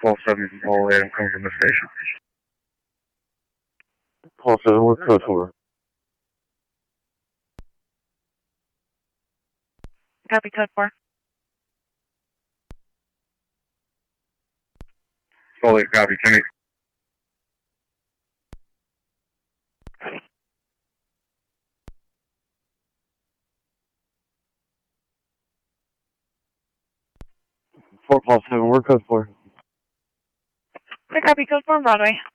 Call 7 from Paul 8, I'm coming from the station. Call 7, what's code for? Copy code 4. Paul 8, copy, 10-8. Paul 7, what's code for? Copy code 4 on Broadway.